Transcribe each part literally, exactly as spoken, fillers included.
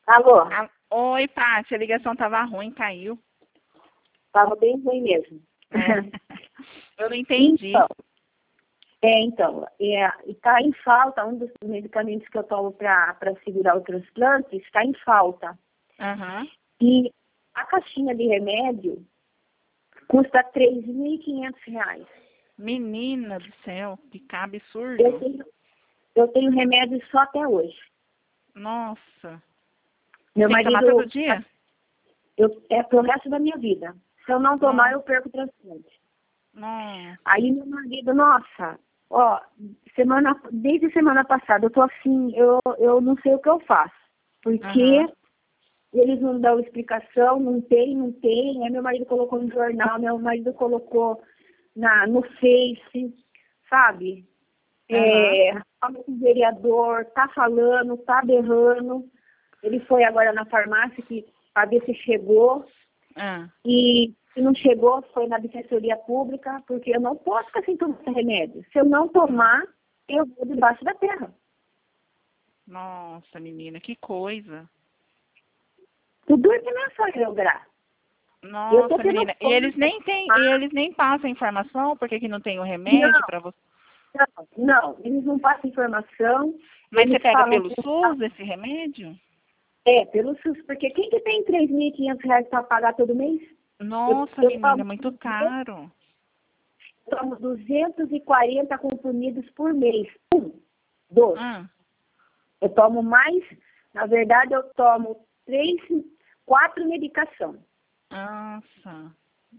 Alô? Ah, oi, Paty, a ligação tava ruim, caiu. Tava bem ruim mesmo. É. Eu não entendi. Então, é, então, é, está em falta, um dos medicamentos que eu tomo para segurar o transplante está em falta. Uhum. E a caixinha de remédio custa três mil e quinhentos reais. Menina do céu, que cabe Eu absurdo. tenho, eu tenho remédio só até hoje. Nossa. Meu Tem que tomar marido, todo dia? eu, é pro resto da minha vida. Se eu não tomar, Nossa. eu perco o transplante. Nossa. Aí meu marido, nossa, ó, semana, desde semana passada eu tô assim, eu, eu não sei o que eu faço. Porque Uhum. eles não dão explicação, não tem, não tem. Aí meu marido colocou no jornal, meu marido colocou na, no Face, sabe? Uhum. É, o vereador tá falando, tá berrando. Ele foi agora na farmácia para ver se chegou. Ah. E se não chegou, foi na defensoria pública, porque eu não posso ficar sem tomar esse remédio. Se eu não tomar, eu vou debaixo da terra. Nossa, menina, que coisa. Tudo é que não é só eu, Gra. Eu tô Nossa, tendo menina. E fome eles pra nem têm, e tomar. eles nem passam informação porque que não tem o remédio Não, para você. não, não. Eles não passam informação. Mas você Eles pega falam pelo que SUS esse remédio? é pelo SUS. Porque quem que tem três mil e quinhentos reais para pagar todo mês? Eu, Nossa, eu menina, tomo, muito caro. tomo duzentos e quarenta comprimidos por mês. Um, dois. Ah. Eu tomo mais, na verdade, eu tomo três, quatro medicações. Nossa.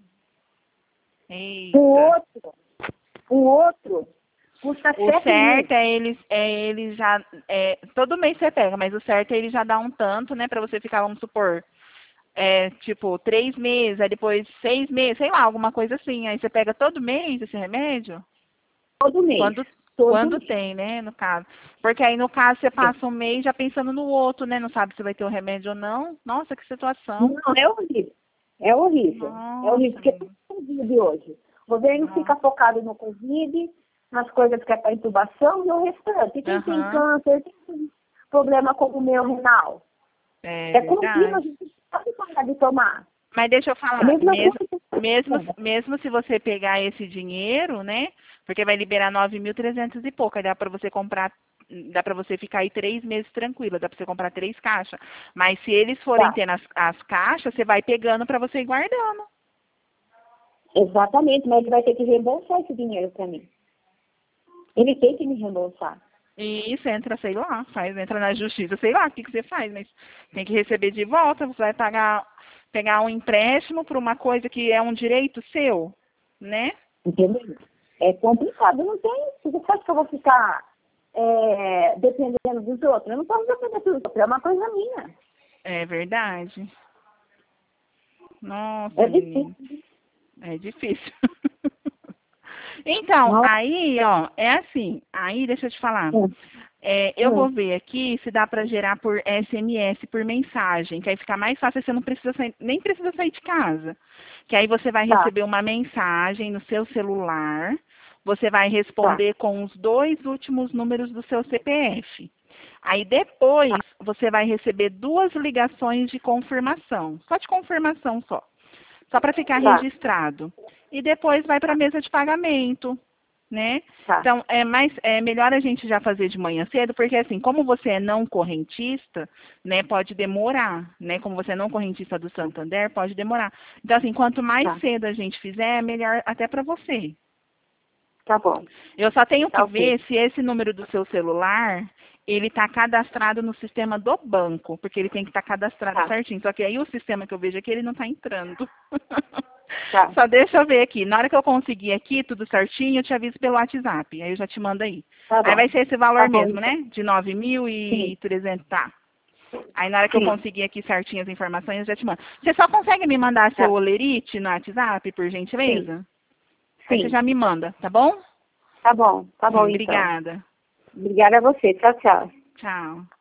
O Eita. outro, o outro custa O sete mil. certo é eles, é eles já, é, todo mês você pega, mas o certo é ele já dar um tanto, né, pra você ficar, vamos supor, é, tipo, três meses, aí depois seis meses, sei lá, alguma coisa assim. Aí você pega todo mês esse remédio? Todo mês. Quando, Todo quando mês. tem, né, no caso. Porque aí, no caso, você É. passa um mês já pensando no outro, né, não sabe se vai ter o remédio ou não. Nossa, que situação. Não, é horrível. É horrível. É horrível, Nossa, porque tudo menina. é Covid hoje. O governo fica Nossa. focado no Covid, nas coisas que é para intubação e o restante. E quem tem Aham. câncer, quem tem problema como o meu renal. É É contínuo, a verdade. gente pode parar de tomar. Mas deixa eu É a falar, mesma mesmo, mesmo, coisa. mesmo se você pegar esse dinheiro, né? Porque vai liberar nove mil e trezentos e pouco, aí dá para você comprar, dá para você ficar aí três meses tranquila, dá para você comprar três caixas. Mas se eles forem Tá. tendo as, as caixas, você vai pegando para você ir guardando. Exatamente, mas ele vai ter que reembolsar esse dinheiro para mim. Ele tem que me reembolsar. E isso entra, sei lá, faz, entra na justiça, sei lá o que, que você faz, mas tem que receber de volta, você vai pagar, pegar um empréstimo por uma coisa que é um direito seu, né? Entendeu? É complicado, não tem. Você acha que eu vou ficar é, dependendo dos outros? Eu não posso depender dos outros, é uma coisa minha. É verdade. Nossa, É menina. difícil. É difícil. Então, Nossa. aí, ó, é assim. Aí, deixa eu te falar. Hum, É, eu vou hum, ver aqui se dá para gerar por S M S, por mensagem, que aí fica mais fácil, você não precisa sair, nem precisa sair de casa. Que aí você vai tá, receber uma mensagem no seu celular, você vai tá, responder com os dois últimos números do seu C P F. Aí depois tá, você vai receber duas ligações de confirmação, só de confirmação só. Só para ficar tá, registrado. E depois vai para a mesa de pagamento, né? tá, Então, é mais é melhor a gente já fazer de manhã cedo, porque assim, como você é não correntista, né, pode demorar, né? Como você é não correntista do Santander, pode demorar. Então, assim, quanto mais tá, cedo a gente fizer, é melhor até para você. tá bom, Eu só tenho que tá ok. ver se esse número do seu celular, ele está cadastrado no sistema do banco, porque ele tem que estar cadastrado Tá, certinho. Só que aí o sistema que eu vejo aqui, ele não está entrando. tá, Só deixa eu ver aqui. Na hora que eu conseguir aqui, tudo certinho, eu te aviso pelo WhatsApp. Aí eu já te mando aí. tá Aí bom, vai ser esse tá valor bom mesmo, então. né? De nove mil Sim, e trezentos, tá. Aí na hora que eu sim, conseguir aqui certinho as informações, eu já te mando. Você só consegue me mandar seu tá, olerite no WhatsApp, por sim, gentileza? Aí você sim, já me manda, tá bom? tá bom, tá bom então. Obrigada. Obrigada a você, tchau, tchau. Tchau.